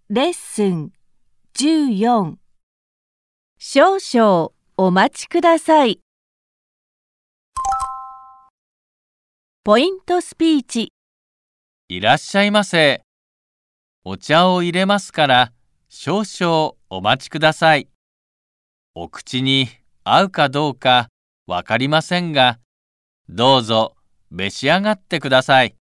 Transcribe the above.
レッスン14。少々お待ちください。ポイントスピーチ。 いらっしゃいませ。お茶を入れますから少々お待ちください。お口に合うかどうかわかりませんが、どうぞ召し上がってください。